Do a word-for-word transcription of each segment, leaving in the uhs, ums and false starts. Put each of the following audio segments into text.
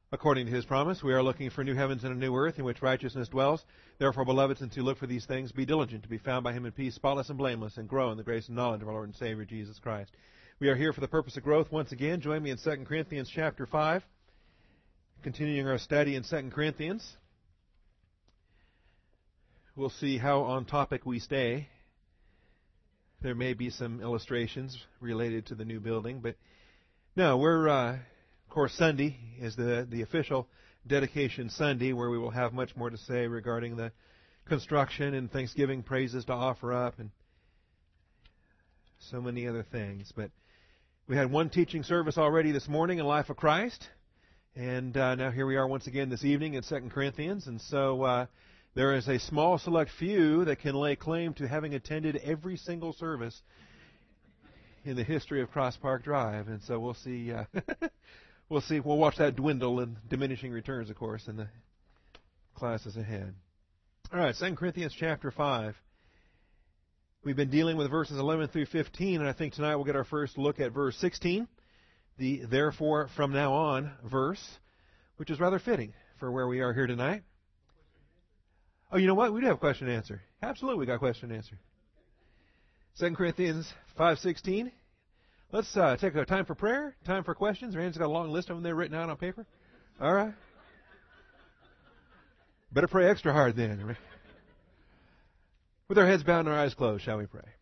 According to His promise, we are looking for new heavens and a new earth in which righteousness dwells. Therefore, beloved, since you look for these things, be diligent to be found by Him in peace, spotless and blameless, and grow in the grace and knowledge of our Lord and Savior, Jesus Christ. We are here for the purpose of growth once again. Join me in Second Corinthians chapter five, continuing our study in Second Corinthians. We'll see how on topic we stay. There may be some illustrations related to the new building, but no, we're... Uh, Of course, Sunday is the, the official dedication Sunday, where we will have much more to say regarding the construction and Thanksgiving praises to offer up and so many other things. But we had one teaching service already this morning in Life of Christ, and uh, now here we are once again this evening in Second Corinthians. And so uh, there is a small select few that can lay claim to having attended every single service in the history of Cross Park Drive, and so we'll see... Uh, We'll see. We'll watch that dwindle in diminishing returns, of course, in the classes ahead. All right, Second Corinthians chapter five. We've been dealing with verses eleven through fifteen, and I think tonight we'll get our first look at verse sixteen, the therefore from now on verse, which is rather fitting for where we are here tonight. Oh, you know what? We do have question and answer. Absolutely, we got question and answer. Second Corinthians five sixteen. Let's uh, take a time for prayer, time for questions. Rand's got a long list of them there written out on paper. All right. Better pray extra hard then. With our heads bowed and our eyes closed, shall we pray?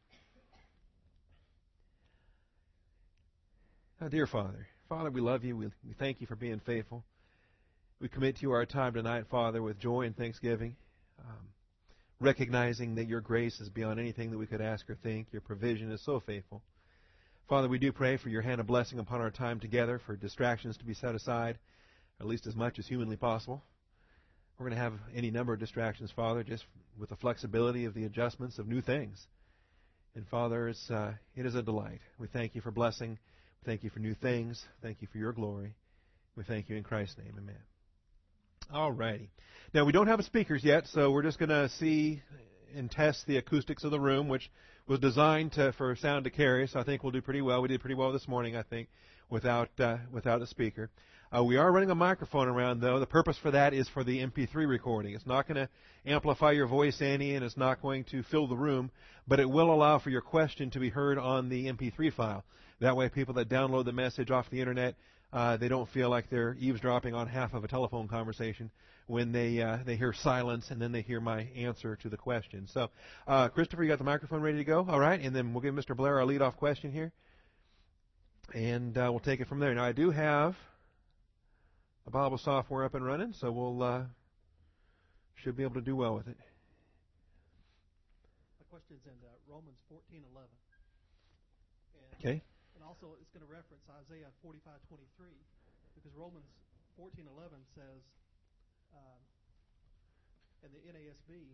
Oh, dear Father, Father, we love you. We, we thank you for being faithful. We commit to you our time tonight, Father, with joy and thanksgiving, um, recognizing that your grace is beyond anything that we could ask or think. Your provision is so faithful. Father, we do pray for your hand of blessing upon our time together, for distractions to be set aside, at least as much as humanly possible. We're going to have any number of distractions, Father, just with the flexibility of the adjustments of new things. And Father, it's, uh, it is a delight. We thank you for blessing. We thank you for new things. Thank you for your glory. We thank you in Christ's name. Amen. All righty. Now, we don't have speakers yet, so we're just going to see and test the acoustics of the room, which was designed to, for sound to carry, so I think we'll do pretty well. We did pretty well this morning, I think, without uh, without a speaker. Uh, we are running a microphone around, though. The purpose for that is for the M P three recording. It's not going to amplify your voice any, and it's not going to fill the room, but it will allow for your question to be heard on the M P three file. That way, people that download the message off the Internet, uh, they don't feel like they're eavesdropping on half of a telephone conversation when they uh, they hear silence and then they hear my answer to the question. So, uh, Christopher, you got the microphone ready to go? All right, and then we'll give Mister Blair our lead-off question here, and uh, we'll take it from there. Now, I do have a Bible software up and running, so we'll uh, should be able to do well with it. My question's in uh, Romans fourteen eleven. And, okay. And also, it's going to reference Isaiah forty-five twenty-three, because Romans fourteen eleven says, um, in the N A S B,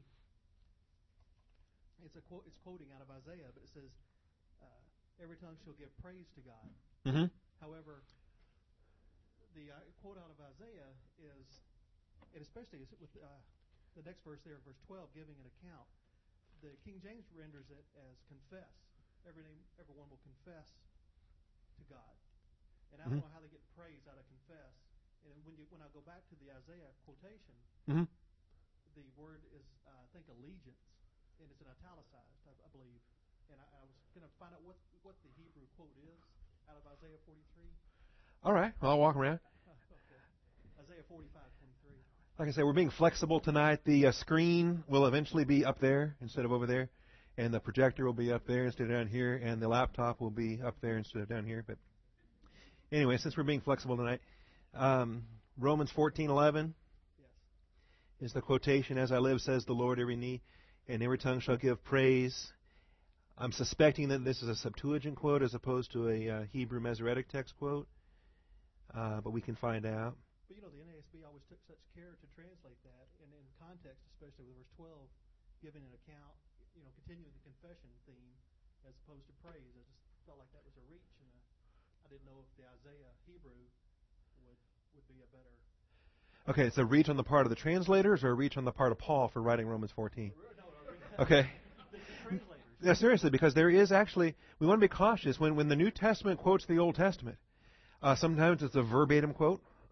it's a quote. It's quoting out of Isaiah, but it says, uh, "Every tongue shall give praise to God." Mm-hmm. However, the uh, quote out of Isaiah is, and especially with uh, the next verse there, verse twelve, giving an account. The King James renders it as confess. Every name, everyone will confess to God. And I don't mm-hmm. know how they get praise out of confess. And when you when I go back to the Isaiah quotation, mm-hmm. the word is, uh, I think, allegiance, and it's an italicized, I, I believe. And I, I was going to find out what what the Hebrew quote is out of Isaiah forty-three. All right, well, I'll walk around. Okay. Isaiah forty-five twenty-three. Like I said, we're being flexible tonight. The uh, screen will eventually be up there instead of over there, and the projector will be up there instead of down here, and the laptop will be up there instead of down here. But anyway, since we're being flexible tonight, um, Romans fourteen eleven Yes. is the quotation, "As I live, says the Lord, every knee and every tongue shall give praise." I'm suspecting that this is a Septuagint quote as opposed to a uh, Hebrew Masoretic text quote, uh, but we can find out. But you know, the N A S B always took such care to translate that, and in context, especially with verse twelve, giving an account, you know, continuing the confession theme as opposed to praise. I just felt like that was a reach, and uh, I didn't know if the Isaiah Hebrew would would be a better. Okay, it's a reach on the part of the translators or a reach on the part of Paul for writing Romans fourteen? No, no, okay. The translators. Yeah, seriously, because there is actually, we want to be cautious when, when the New Testament quotes the Old Testament. Uh, sometimes it's a verbatim quote.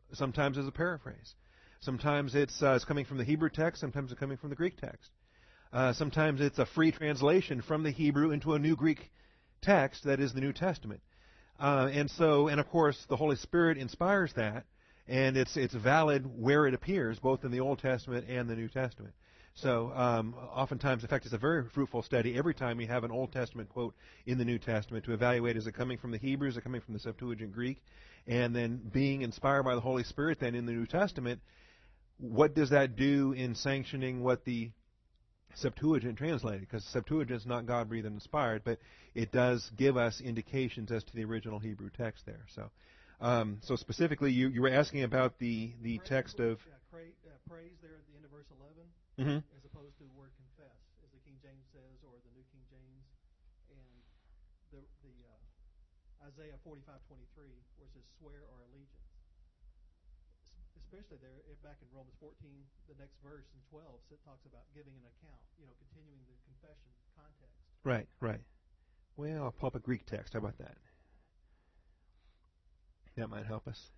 Sometimes it's a paraphrase. Sometimes it's, uh, it's coming from the Hebrew text. Sometimes it's coming from the Greek text. Uh, sometimes it's a free translation from the Hebrew into a new Greek text that is the New Testament. Uh, and so, and of course, the Holy Spirit inspires that, and it's it's valid where it appears, both in the Old Testament and the New Testament. So, um, oftentimes, in fact, it's a very fruitful study every time you have an Old Testament quote in the New Testament to evaluate, is it coming from the Hebrew, is it coming from the Septuagint Greek, and then being inspired by the Holy Spirit then in the New Testament, what does that do in sanctioning what the Septuagint translated? Because Septuagint is not God-breathed and inspired, but it does give us indications as to the original Hebrew text there. So, um, so specifically, you, you were asking about the, the praise, text of yeah, praise, uh, praise there at the end of verse eleven, mm-hmm. as opposed to the word confess, as the King James says, or the New King James, and the the uh, Isaiah forty-five twenty-three, where it says swear or allegiance. Especially there, back in Romans fourteen, the next verse in twelve, it talks about giving an account, you know, continuing the confession context. Right, right. Well, I'll pull up a Greek text. How about that? That might help us.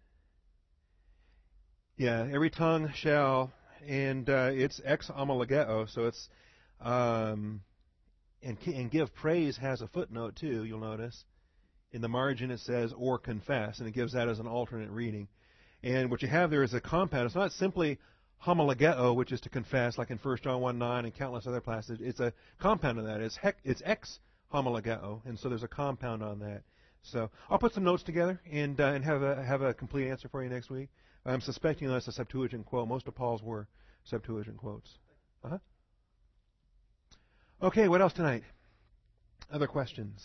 Yeah, every tongue shall, and uh, it's ex homologeo, so it's, um, and, and give praise has a footnote too, you'll notice. In the margin it says, or confess, and it gives that as an alternate reading. And what you have there is a compound. It's not simply homologeo, which is to confess, like in First John one nine and countless other passages. It's a compound of that. It's, hec, it's ex homologeo, and so there's a compound on that. So I'll put some notes together and uh, and have a have a complete answer for you next week. I'm suspecting that's a Septuagint quote. Most of Paul's were Septuagint quotes. Uh-huh. Okay, what else tonight? Other questions?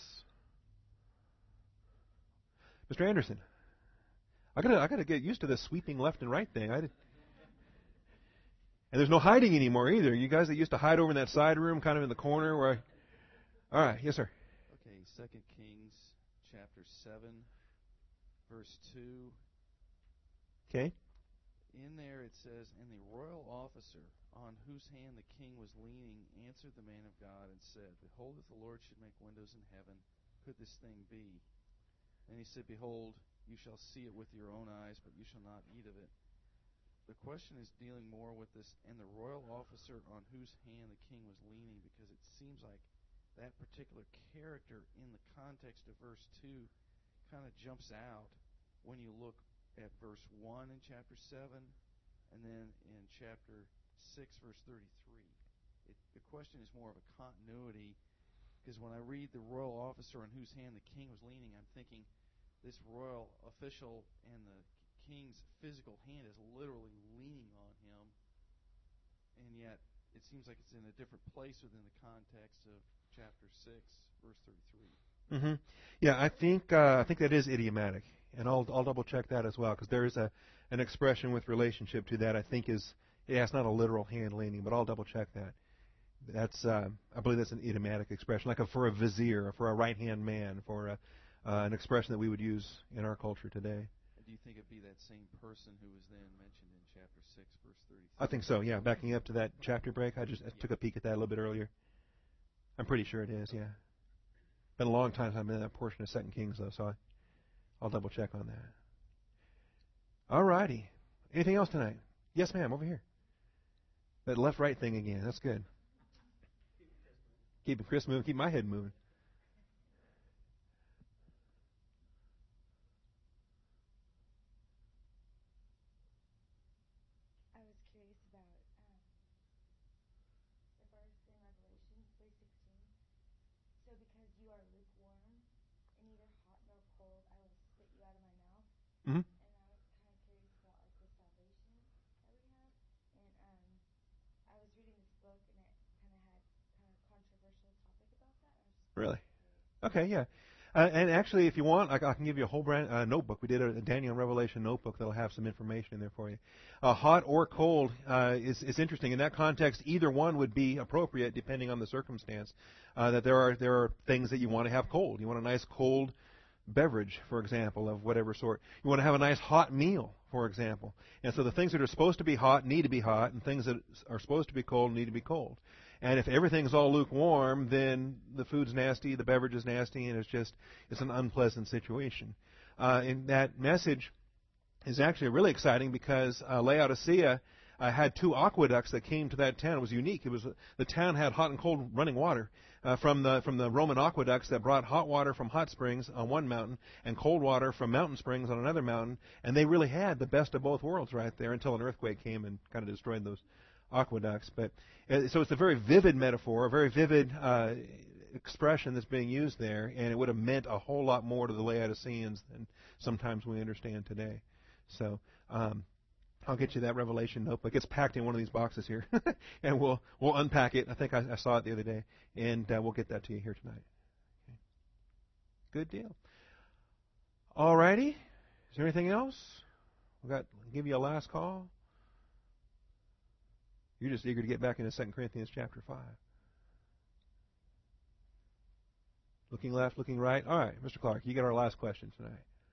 Mister Anderson. I gotta, I gotta get used to this sweeping left and right thing. I did. And there's no hiding anymore either. You guys that used to hide over in that side room, kind of in the corner, where. I... All right, yes, sir. Okay, Second Kings chapter seven, verse two. Okay. In there it says, "And the royal officer on whose hand the king was leaning answered the man of God and said, Behold, if the Lord should make windows in heaven, could this thing be? And he said, Behold, you shall see it with your own eyes, but you shall not eat of it." The question is dealing more with this, and the royal officer on whose hand the king was leaning, because it seems like that particular character in the context of verse two kind of jumps out when you look at verse one in chapter seven, and then in chapter six, verse thirty-three. It, the question is more of a continuity, because when I read the royal officer on whose hand the king was leaning, I'm thinking this royal official and the king's physical hand is literally leaning on him, and yet it seems like it's in a different place within the context of chapter six, verse thirty-three. Mm-hmm. Yeah, I think uh, I think that is idiomatic, and I'll I'll double check that as well, because there is a an expression with relationship to that. I think is yeah, it's not a literal hand leaning, but I'll double check that. That's uh, I believe that's an idiomatic expression, like a, for a vizier, or for a right hand man, for a, uh, an expression that we would use in our culture today. Do you think it'd be that same person who was then mentioned in chapter six, verse thirty-three? I think so, yeah. Backing up to that chapter break, I just I took a peek at that a little bit earlier. I'm pretty sure it is, yeah. Been a long time since I've been in that portion of Second Kings, though, so I, I'll double check on that. All righty. Anything else tonight? Yes, ma'am, over here. That left-right thing again. That's good. Keeping Chris moving, keep my head moving. Mm-hmm. And I was kind of curious about like the salvation that we have. And um, I was reading this book, and it kind of had kind of controversial topic about that. I was just Really? curious. Okay, yeah. Uh, and actually, if you want, I, I can give you a whole brand uh, notebook. We did a, a Daniel and Revelation notebook that'll have some information in there for you. Uh, hot or cold uh, is, is interesting. In that context, either one would be appropriate depending on the circumstance. Uh, that there are there are things that you want to have cold. You want a nice cold beverage, for example, of whatever sort. You want to have a nice hot meal, for example. And so the things that are supposed to be hot need to be hot, and things that are supposed to be cold need to be cold. And if everything's all lukewarm, then the food's nasty, the beverage is nasty, and it's just it's an unpleasant situation. Uh, in that message, is actually really exciting because uh, Laodicea uh, had two aqueducts that came to that town. It was unique. It was the town had hot and cold running water uh, from the from the Roman aqueducts that brought hot water from hot springs on one mountain and cold water from mountain springs on another mountain, and they really had the best of both worlds right there until an earthquake came and kind of destroyed those aqueducts. But uh, so it's a very vivid metaphor, a very vivid uh, expression that's being used there, and it would have meant a whole lot more to the Laodiceans than sometimes we understand today. So um, I'll get you that Revelation notebook. It's packed in one of these boxes here, and we'll we'll unpack it. I think I, I saw it the other day, and uh, we'll get that to you here tonight. Okay. Good deal. All righty. Is there anything else? We got give you a last call. You're just eager to get back into Second Corinthians chapter five. Looking left, looking right. All right, Mister Clark, you got our last question tonight.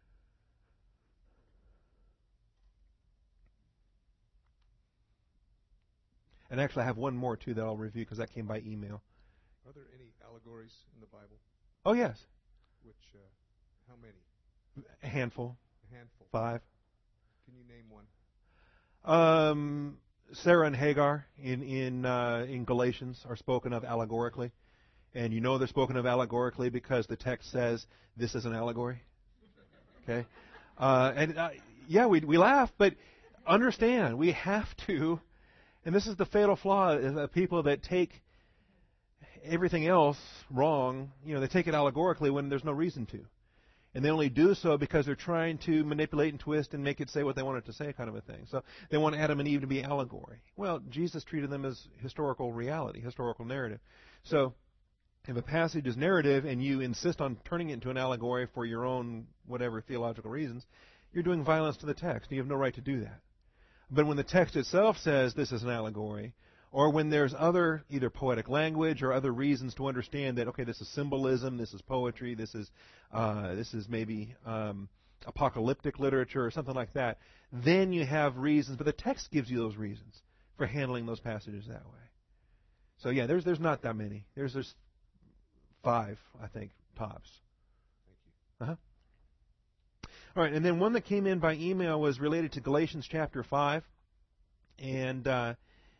And actually, I have one more, too, that I'll review because that came by email. Are there any allegories in the Bible? Oh, yes. Which, uh, how many? A handful. A handful. Five. Can you name one? Um, Sarah and Hagar in in uh, in Galatians are spoken of allegorically. And you know they're spoken of allegorically because the text says this is an allegory. Okay? Uh, and, uh, yeah, we we laugh, but understand, we have to... And this is the fatal flaw of people that take everything else wrong. You know, they take it allegorically when there's no reason to. And they only do so because they're trying to manipulate and twist and make it say what they want it to say, kind of a thing. So they want Adam and Eve to be allegory. Well, Jesus treated them as historical reality, historical narrative. So if a passage is narrative and you insist on turning it into an allegory for your own whatever theological reasons, you're doing violence to the text. You have no right to do that. But when the text itself says this is an allegory, or when there's other either poetic language or other reasons to understand that, okay, this is symbolism, this is poetry, this is uh, this is maybe um, apocalyptic literature or something like that, then you have reasons. But the text gives you those reasons for handling those passages that way. So yeah, there's there's not that many. There's there's five, I think, tops. Thank you. Uh-huh. All right, and then one that came in by email was related to Galatians chapter five, and uh,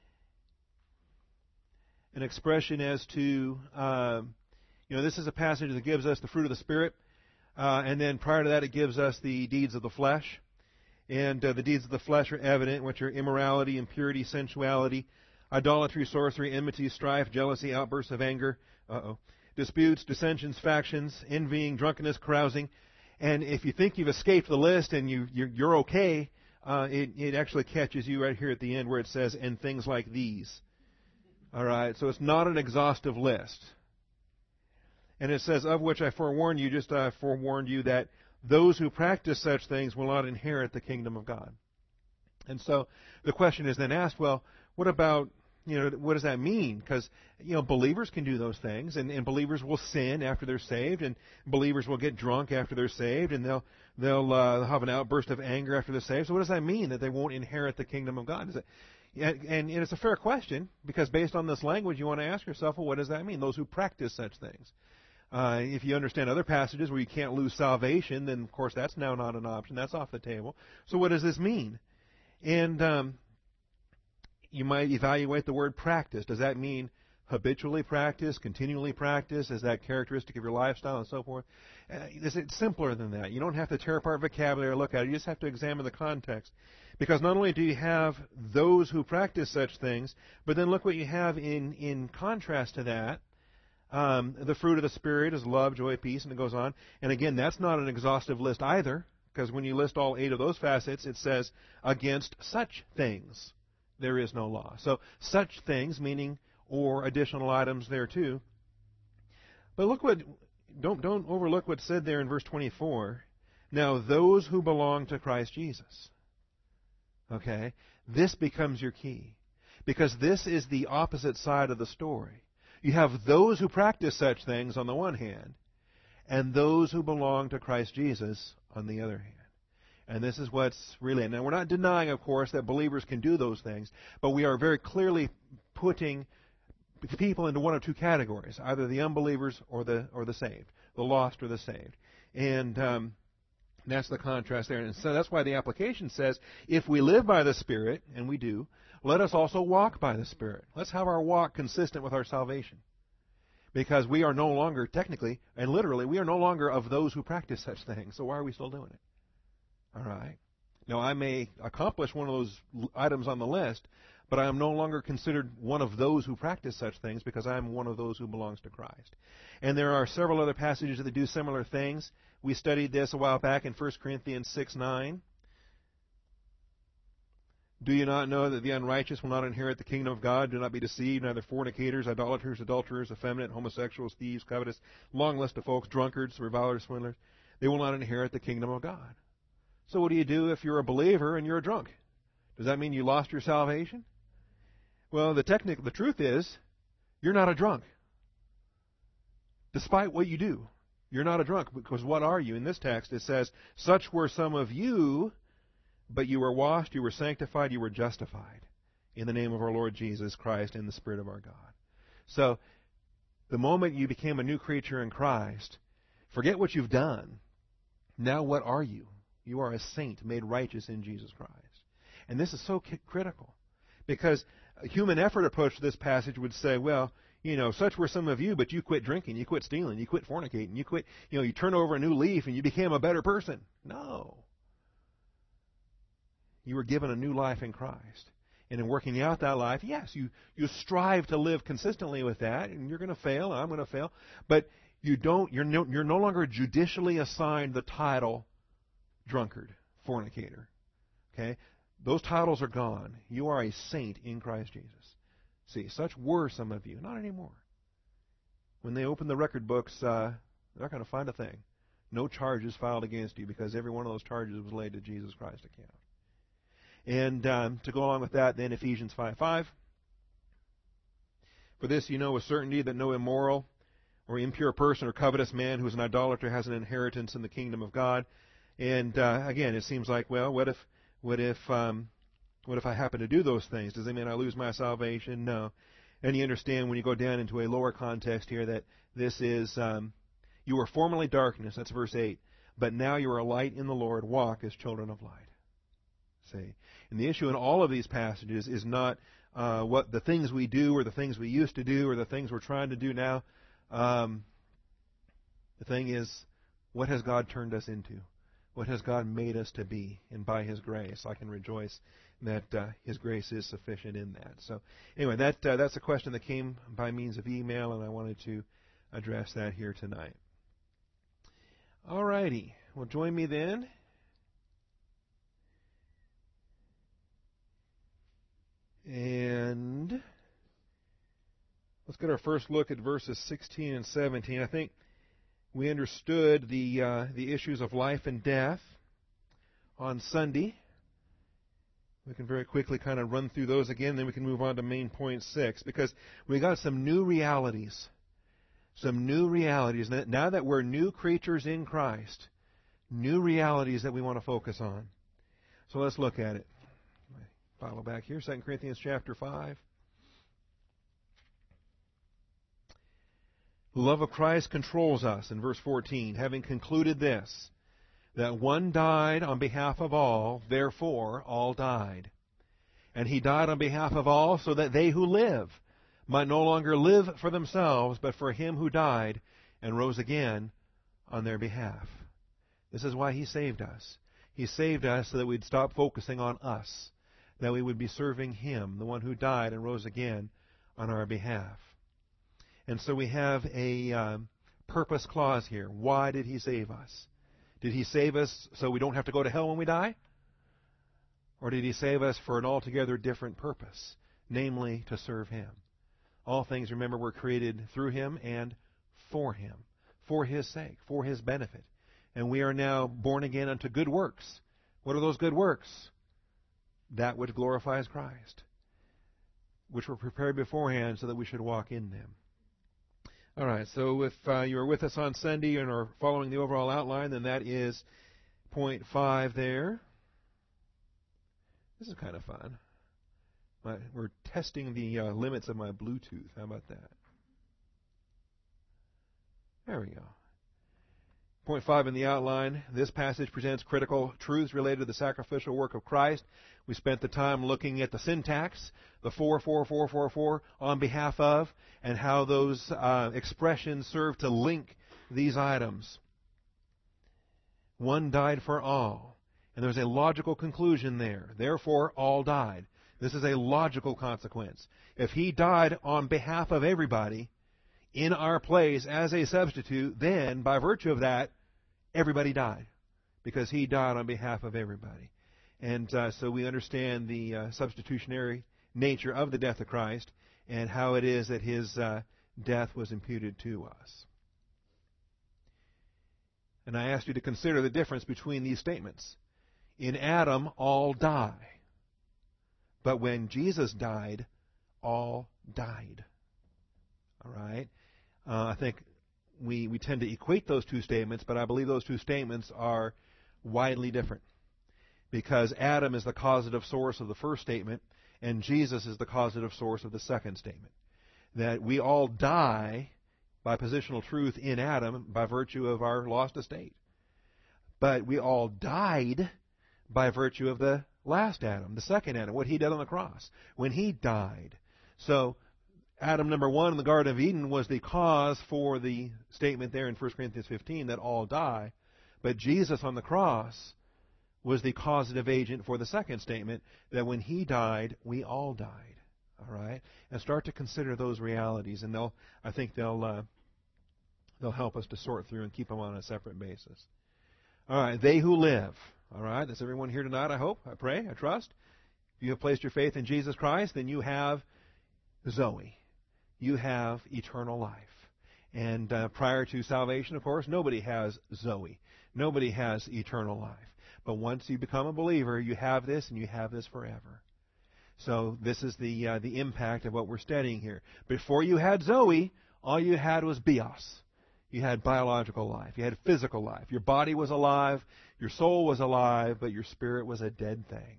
an expression as to, uh, you know, this is a passage that gives us the fruit of the Spirit, uh, and then prior to that it gives us the deeds of the flesh. And uh, the deeds of the flesh are evident, which are immorality, impurity, sensuality, idolatry, sorcery, enmity, strife, jealousy, outbursts of anger, uh-oh, disputes, dissensions, factions, envying, drunkenness, carousing. And if you think you've escaped the list and you, you're, you're okay, uh, it, it actually catches you right here at the end where it says, and things like these. All right, so it's not an exhaustive list. And it says, of which I forewarn you, just I forewarned you that those who practice such things will not inherit the kingdom of God. And so the question is then asked, well, what about, you know, what does that mean? Because, you know, believers can do those things, and, and believers will sin after they're saved, and believers will get drunk after they're saved, and they'll they'll uh, have an outburst of anger after they're saved. So what does that mean, that they won't inherit the kingdom of God? Is it, and, and it's a fair question, because based on this language, you want to ask yourself, well, what does that mean? Those who practice such things. Uh, if you understand other passages where you can't lose salvation, then, of course, that's now not an option. That's off the table. So what does this mean? And um, you might evaluate the word practice. Does that mean habitually practice, continually practice? Is that characteristic of your lifestyle and so forth? Uh, it's simpler than that. You don't have to tear apart vocabulary or look at it. You just have to examine the context. Because not only do you have those who practice such things, but then look what you have in, in contrast to that. Um, the fruit of the Spirit is love, joy, peace, and it goes on. And again, that's not an exhaustive list either, because when you list all eight of those facets, it says, against such things there is no law. So such things, meaning or additional items there too. But look what, don't, don't overlook what's said there in verse twenty-four. Now those who belong to Christ Jesus. Okay? This becomes your key. Because this is the opposite side of the story. You have those who practice such things on the one hand, and those who belong to Christ Jesus on the other hand. And this is what's really... Now, we're not denying, of course, that believers can do those things, but we are very clearly putting people into one of two categories, either the unbelievers or the or the saved, the lost or the saved. And um, That's the contrast there. And so that's why the application says, if we live by the Spirit, and we do, let us also walk by the Spirit. Let's have our walk consistent with our salvation. Because we are no longer, technically and literally, we are no longer of those who practice such things. So why are we still doing it? All right. Now, I may accomplish one of those items on the list, but I am no longer considered one of those who practice such things because I am one of those who belongs to Christ. And there are several other passages that do similar things. We studied this a while back in First Corinthians six nine. Do you not know that the unrighteous will not inherit the kingdom of God? Do not be deceived, neither fornicators, idolaters, adulterers, effeminate, homosexuals, thieves, covetous, long list of folks, drunkards, revilers, swindlers. They will not inherit the kingdom of God. So what do you do if you're a believer and you're a drunk? Does that mean you lost your salvation? Well, the technic, the truth is, you're not a drunk. Despite what you do, you're not a drunk. Because what are you? In this text it says, such were some of you, but you were washed, you were sanctified, you were justified in the name of our Lord Jesus Christ and the Spirit of our God. So, the moment you became a new creature in Christ, forget what you've done. Now what are you? You are a saint made righteous in Jesus Christ. And this is so critical. Because a human effort approach to this passage would say, well, you know, such were some of you, but you quit drinking, you quit stealing, you quit fornicating, you quit, you know, you turned over a new leaf and you became a better person. No. You were given a new life in Christ. And in working out that life, yes, you, you strive to live consistently with that, and you're going to fail, and I'm going to fail. But you don't, you're no, you're no longer judicially assigned the title drunkard, fornicator. Okay? Those titles are gone. You are a saint in Christ Jesus. See, such were some of you. Not anymore. When they open the record books, uh, they're not going to find a thing. No charges filed against you because every one of those charges was laid to Jesus Christ's account. And um, to go along with that, then Ephesians five five. For this you know with certainty that no immoral or impure person or covetous man who is an idolater has an inheritance in the kingdom of God. And uh, again, it seems like, well, what if, what if, um, what if I happen to do those things? Does that mean I lose my salvation? No. And you understand when you go down into a lower context here that this is, um, you were formerly darkness. That's verse eight. But now you are a light in the Lord. Walk as children of light. See. And the issue in all of these passages is not uh, what the things we do or the things we used to do or the things we're trying to do now. Um, the thing is, what has God turned us into? What has God made us to be? And by His grace, I can rejoice that uh, His grace is sufficient in that. So anyway, that uh, that's a question that came by means of email, and I wanted to address that here tonight. All righty. Well, join me then. And let's get our first look at verses sixteen and seventeen. I think we understood the uh, the issues of life and death on Sunday. We can very quickly kind of run through those again, then we can move on to main point six, because we got some new realities. Some new realities. Now that we're new creatures in Christ, new realities that we want to focus on. So let's look at it. Follow back here, Second Corinthians chapter five. The love of Christ controls us in verse fourteen, having concluded this, that one died on behalf of all, therefore all died. And He died on behalf of all, so that they who live might no longer live for themselves, but for Him who died and rose again on their behalf. This is why He saved us. He saved us so that we'd stop focusing on us, that we would be serving Him, the one who died and rose again on our behalf. And so we have a um, purpose clause here. Why did He save us? Did He save us so we don't have to go to hell when we die? Or did He save us for an altogether different purpose, namely to serve Him? All things, remember, were created through Him and for Him, for His sake, for His benefit. And we are now born again unto good works. What are those good works? That which glorifies Christ, which were prepared beforehand so that we should walk in them. All right, so if uh, you were with us on Sunday and are following the overall outline, then that is point five there. This is kind of fun. My, we're testing the uh, limits of my Bluetooth. How about that? There we go. Point five in the outline, this passage presents critical truths related to the sacrificial work of Christ. We spent the time looking at the syntax, the four, four, four, four, four, on behalf of, and how those uh, expressions serve to link these items. One died for all. And there's a logical conclusion there. Therefore, all died. This is a logical consequence. If he died on behalf of everybody, in our place as a substitute, then, by virtue of that, everybody died. Because he died on behalf of everybody. And uh, so we understand the uh, substitutionary nature of the death of Christ and how it is that his uh, death was imputed to us. And I asked you to consider the difference between these statements. In Adam, all die. But when Jesus died, all died. All right? Uh, I think we, we tend to equate those two statements, but I believe those two statements are widely different. Because Adam is the causative source of the first statement, and Jesus is the causative source of the second statement. That we all die by positional truth in Adam by virtue of our lost estate. But we all died by virtue of the last Adam, the second Adam, what he did on the cross, when he died. So Adam number one in the Garden of Eden was the cause for the statement there in First Corinthians fifteen that all die. But Jesus on the cross was the causative agent for the second statement that when he died, we all died. All right? And start to consider those realities, and they'll, I think they'll, uh, they'll help us to sort through and keep them on a separate basis. All right, they who live. All right, that's everyone here tonight, I hope, I pray, I trust. If you have placed your faith in Jesus Christ, then you have Zoe. You have eternal life. And uh, prior to salvation, of course, nobody has Zoe. Nobody has eternal life. But once you become a believer, you have this, and you have this forever. So this is the uh, the impact of what we're studying here. Before you had Zoe, all you had was bios. You had biological life. You had physical life. Your body was alive. Your soul was alive, but your spirit was a dead thing.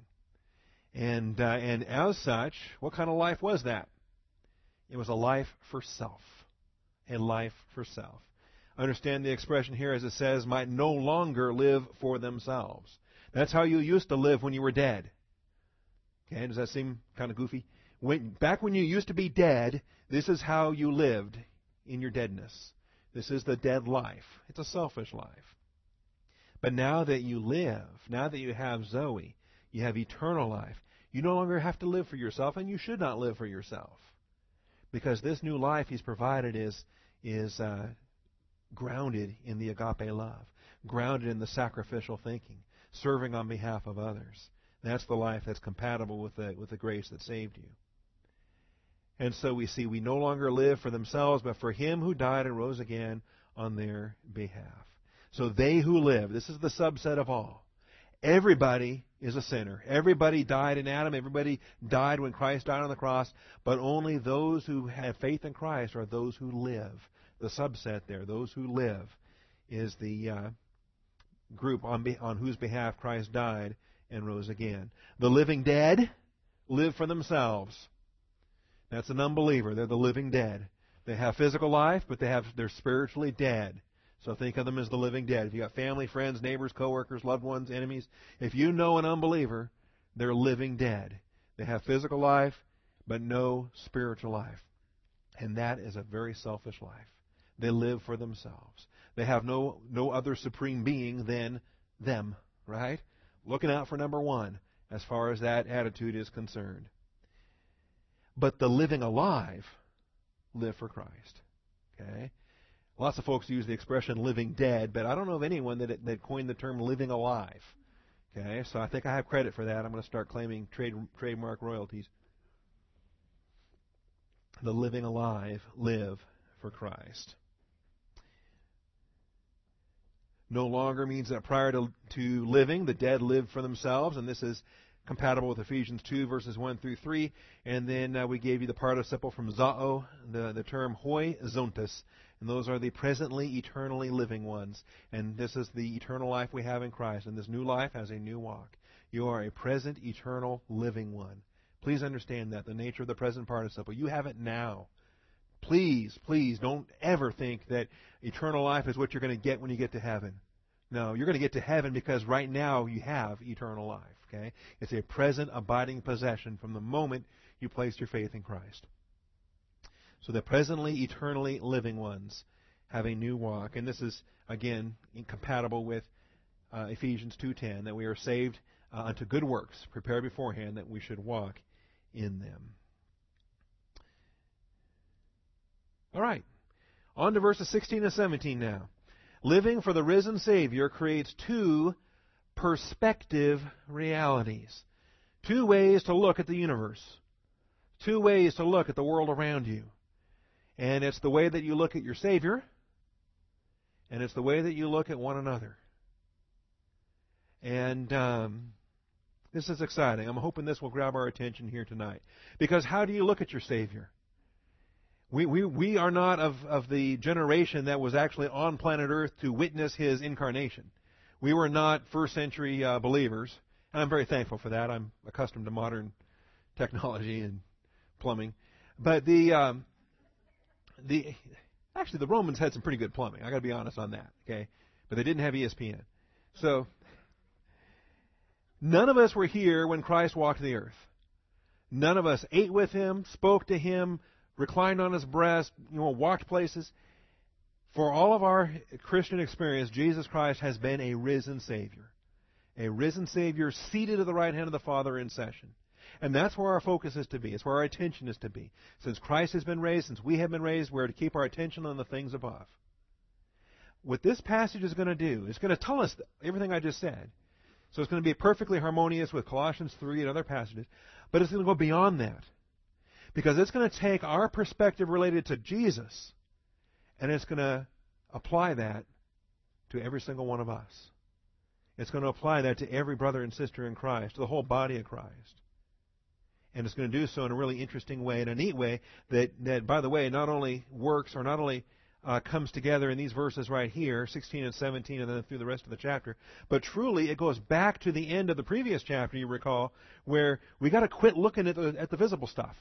And uh, and as such, what kind of life was that? It was a life for self. A life for self. Understand the expression here as it says, might no longer live for themselves. That's how you used to live when you were dead. Okay, does that seem kind of goofy? When, back when you used to be dead, this is how you lived in your deadness. This is the dead life. It's a selfish life. But now that you live, now that you have Zoe, you have eternal life, you no longer have to live for yourself, and you should not live for yourself. Because this new life he's provided is, is uh, grounded in the agape love, grounded in the sacrificial thinking, serving on behalf of others. That's the life that's compatible with the, with the grace that saved you. And so we see we no longer live for themselves, but for him who died and rose again on their behalf. So they who live, this is the subset of all. Everybody is a sinner. Everybody died in Adam. Everybody died when Christ died on the cross. But only those who have faith in Christ are those who live. The subset there, those who live, is the uh, group on, be, on whose behalf Christ died and rose again. The living dead live for themselves. That's an unbeliever. They're the living dead. They have physical life, but they have, they're spiritually dead. So think of them as the living dead. If you got family, friends, neighbors, coworkers, loved ones, enemies, if you know an unbeliever, they're living dead. They have physical life, but no spiritual life. And that is a very selfish life. They live for themselves. They have no, no other supreme being than them, right? Looking out for number one as far as that attitude is concerned. But the living alive live for Christ. Okay? Lots of folks use the expression living dead, but I don't know of anyone that, that coined the term living alive. Okay? So I think I have credit for that. I'm going to start claiming trade, trademark royalties. The living alive live for Christ. No longer means that prior to, to living, the dead lived for themselves, and this is compatible with Ephesians two, verses one through three. And then uh, we gave you the participle from zao, the, the term hoi zontas. And those are the presently, eternally living ones. And this is the eternal life we have in Christ. And this new life has a new walk. You are a present, eternal, living one. Please understand that, the nature of the present participle. You have it now. please, please don't ever think that eternal life is what you're going to get when you get to heaven. No, you're going to get to heaven because right now you have eternal life. Okay? It's a present abiding possession from the moment you placed your faith in Christ. So the presently, eternally living ones have a new walk. And this is, again, incompatible with uh, Ephesians two ten, that we are saved uh, unto good works, prepared beforehand that we should walk in them. All right. On to verses sixteen and seventeen now. Living for the risen Savior creates two perspective realities. Two ways to look at the universe. Two ways to look at the world around you. And it's the way that you look at your Savior, and it's the way that you look at one another. And um, this is exciting. I'm hoping this will grab our attention here tonight. Because how do you look at your Savior? We we we are not of, of the generation that was actually on planet Earth to witness His incarnation. We were not first century uh, believers. And I'm very thankful for that. I'm accustomed to modern technology and plumbing. But the... Um, The actually the Romans had some pretty good plumbing. I got to be honest on that, okay? But they didn't have E S P N. So none of us were here when Christ walked the earth. None of us ate with Him, spoke to Him, reclined on His breast, you know, walked places. For all of our Christian experience, Jesus Christ has been a risen Savior. A risen Savior seated at the right hand of the Father in session. And that's where our focus is to be. It's where our attention is to be. Since Christ has been raised, since we have been raised, we're to keep our attention on the things above. What this passage is going to do is going to tell us everything I just said. So it's going to be perfectly harmonious with Colossians three and other passages. But it's going to go beyond that. Because it's going to take our perspective related to Jesus, and it's going to apply that to every single one of us. It's going to apply that to every brother and sister in Christ, to the whole body of Christ. And it's going to do so in a really interesting way, in a neat way, that, that by the way, not only works or not only uh, comes together in these verses right here, sixteen and seventeen, and then through the rest of the chapter, but truly it goes back to the end of the previous chapter, you recall, where we got to quit looking at the, at the visible stuff.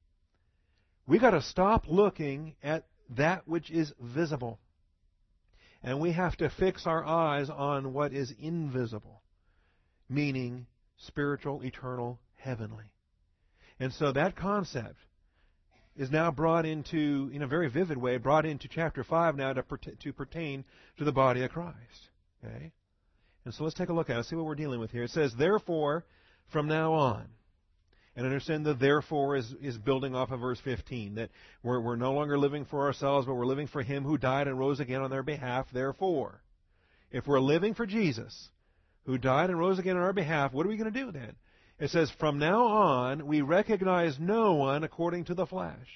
We got to stop looking at that which is visible. And we have to fix our eyes on what is invisible, meaning spiritual, eternal, heavenly. And so that concept is now brought into, in a very vivid way, brought into chapter five now to, to pertain to the body of Christ. Okay? And so let's take a look at it, see what we're dealing with here. It says, therefore, from now on. And understand the therefore is, is building off of verse fifteen, that we're, we're no longer living for ourselves, but we're living for Him who died and rose again on their behalf. Therefore, if we're living for Jesus, who died and rose again on our behalf, what are we going to do then? It says, from now on, we recognize no one according to the flesh.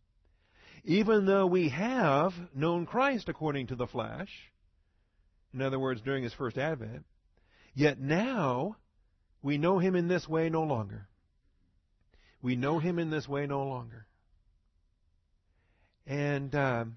Even though we have known Christ according to the flesh, in other words, during His first advent, yet now we know Him in this way no longer. We know Him in this way no longer. And um,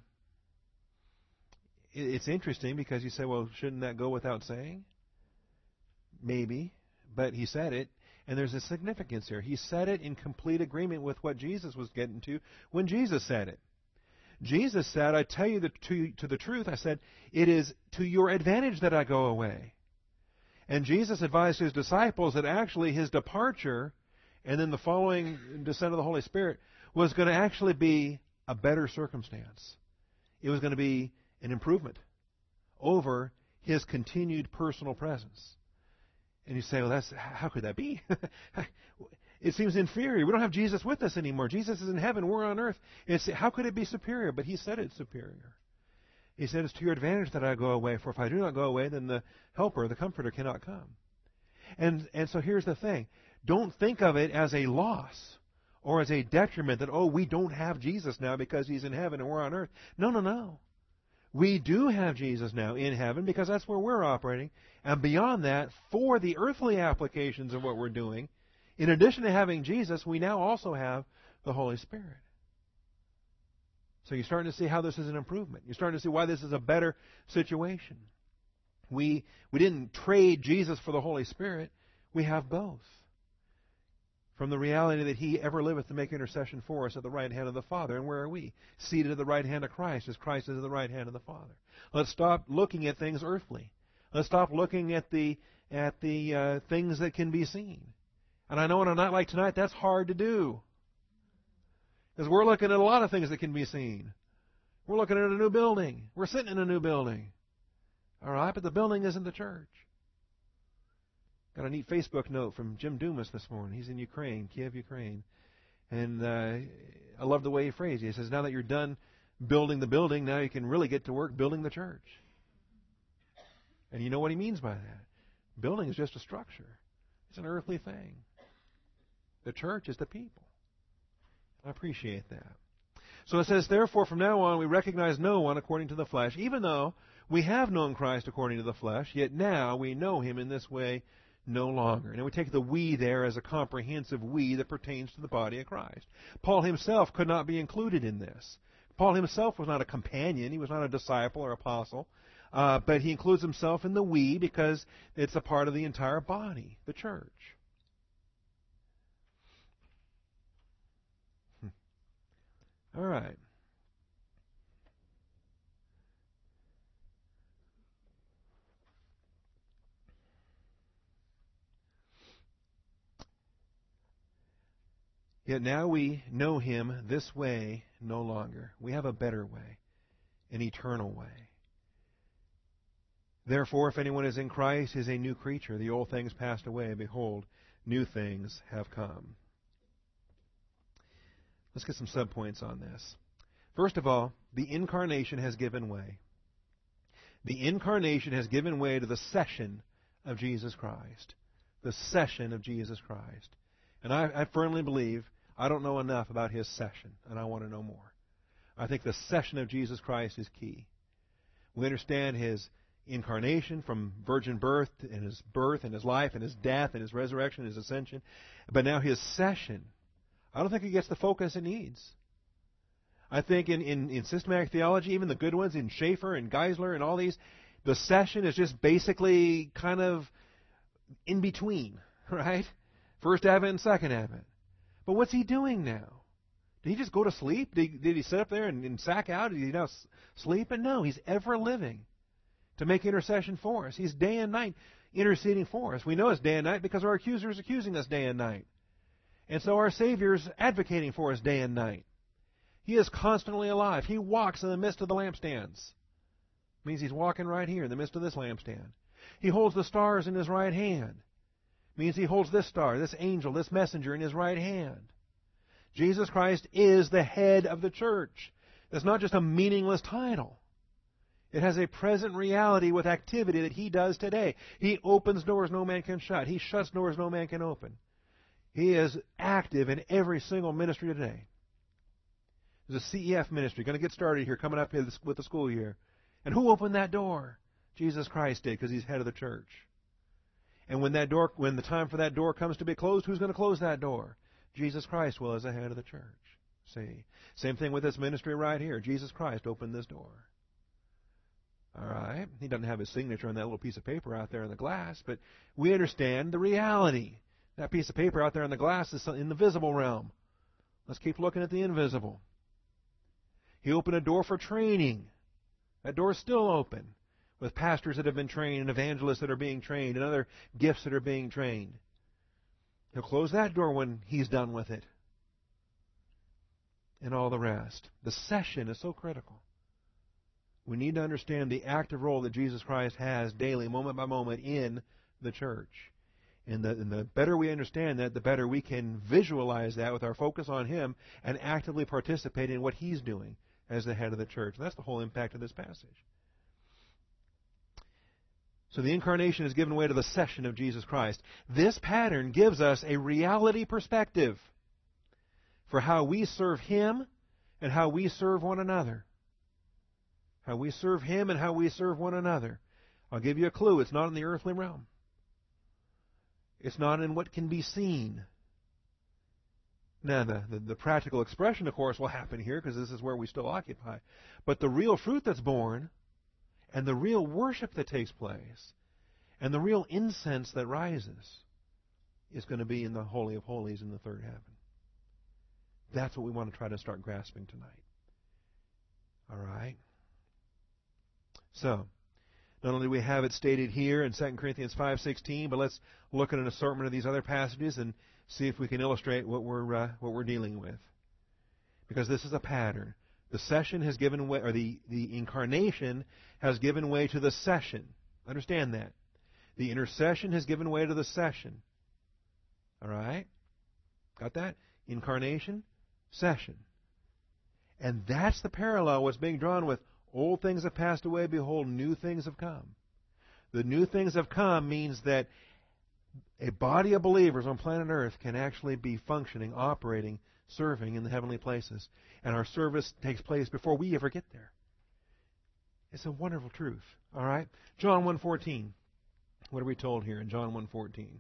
it, it's interesting because you say, well, shouldn't that go without saying? Maybe, but He said it. And there's a significance here. He said it in complete agreement with what Jesus was getting to when Jesus said it. Jesus said, I tell you the, to, to the truth, I said, it is to your advantage that I go away. And Jesus advised His disciples that actually His departure and then the following descent of the Holy Spirit was going to actually be a better circumstance. It was going to be an improvement over His continued personal presence. And you say, well, that's how could that be? It seems inferior. We don't have Jesus with us anymore. Jesus is in heaven. We're on earth. It's, how could it be superior? But He said it's superior. He said, it's to your advantage that I go away, for if I do not go away, then the Helper, the Comforter, cannot come. And and so here's the thing. Don't think of it as a loss or as a detriment that, oh, we don't have Jesus now because He's in heaven and we're on earth. No, no, no. We do have Jesus now in heaven because that's where we're operating. And beyond that, for the earthly applications of what we're doing, in addition to having Jesus, we now also have the Holy Spirit. So you're starting to see how this is an improvement. You're starting to see why this is a better situation. We we didn't trade Jesus for the Holy Spirit. We have both. from the reality that He ever liveth to make intercession for us at the right hand of the Father. And where are we? Seated at the right hand of Christ, as Christ is at the right hand of the Father. Let's stop looking at things earthly. Let's stop looking at the at the uh, things that can be seen. And I know on a night like tonight, that's hard to do. Because we're looking at a lot of things that can be seen. We're looking at a new building. We're sitting in a new building. All right, but the building isn't the church. Got a neat Facebook note from Jim Dumas this morning. He's in Ukraine, Kiev, Ukraine. And uh, I love the way he phrased it. He says, now that you're done building the building, now you can really get to work building the church. And you know what he means by that. Building is just a structure. It's an earthly thing. The church is the people. I appreciate that. So it says, therefore, from now on, we recognize no one according to the flesh, even though we have known Christ according to the flesh, yet now we know Him in this way no longer. And we take the we there as a comprehensive we that pertains to the body of Christ. Paul himself could not be included in this. Paul himself was not a companion. He was not a disciple or apostle. Uh, but he includes himself in the we because it's a part of the entire body, the church. All right. Yet now we know Him this way no longer. We have a better way, an eternal way. Therefore, if anyone is in Christ, he is a new creature. The old things passed away. Behold, new things have come. Let's get some subpoints on this. First of all, the incarnation has given way. The incarnation has given way to the session of Jesus Christ. The session of Jesus Christ. And I, I firmly believe I don't know enough about His session, and I want to know more. I think the session of Jesus Christ is key. We understand His incarnation from virgin birth and His birth and His life and His death and His resurrection and His ascension. But now His session, I don't think it gets the focus it needs. I think in, in, in systematic theology, even the good ones, in Schaeffer and Geisler and all these, the session is just basically kind of in between, right? First Advent and Second Advent. But what's He doing now? Did He just go to sleep? Did He, did he sit up there and, and sack out? Did He now sleep? And no, He's ever living to make intercession for us. He's day and night interceding for us. We know it's day and night because our accuser is accusing us day and night. And so our Savior is advocating for us day and night. He is constantly alive. He walks in the midst of the lampstands. It means He's walking right here in the midst of this lampstand. He holds the stars in His right hand. It means He holds this star, this angel, this messenger in His right hand. Jesus Christ is the head of the church. It's not just a meaningless title. It has a present reality with activity that He does today. He opens doors no man can shut. He shuts doors no man can open. He is active in every single ministry today. There's a C E F ministry going to get started here, coming up with the school year. And who opened that door? Jesus Christ did, because He's head of the church. And when that door, when the time for that door comes to be closed, who's going to close that door? Jesus Christ will, as the head of the church. See, same thing with this ministry right here. Jesus Christ opened this door. All right, He doesn't have His signature on that little piece of paper out there in the glass, but we understand the reality. That piece of paper out there in the glass is in the visible realm. Let's keep looking at the invisible. He opened a door for training. That door is still open, with pastors that have been trained and evangelists that are being trained and other gifts that are being trained. He'll close that door when He's done with it. And all the rest. The session is so critical. We need to understand the active role that Jesus Christ has daily, moment by moment, in the church. And the, and the better we understand that, the better we can visualize that with our focus on Him and actively participate in what He's doing as the head of the church. And that's the whole impact of this passage. So the incarnation has given way to the session of Jesus Christ. This pattern gives us a reality perspective for how we serve Him and how we serve one another. How we serve Him and how we serve one another. I'll give you a clue. It's not in the earthly realm. It's not in what can be seen. Now, the, the, the practical expression, of course, will happen here because this is where we still occupy. But the real fruit that's born and the real worship that takes place and the real incense that rises is going to be in the Holy of Holies in the third heaven. That's what we want to try to start grasping tonight. All right? So, not only do we have it stated here in Second Corinthians five sixteen, but let's look at an assortment of these other passages and see if we can illustrate what we're uh, what we're dealing with. Because this is a pattern. The session has given way, or the, the incarnation has given way to the session. Understand that. The intercession has given way to the session. All right? Got that? Incarnation, session. And that's the parallel what's being drawn with old things have passed away, behold, new things have come. The new things have come means that a body of believers on planet Earth can actually be functioning, operating, serving in the heavenly places. And our service takes place before we ever get there. It's a wonderful truth. All right? John one fourteen. What are we told here in John one fourteen?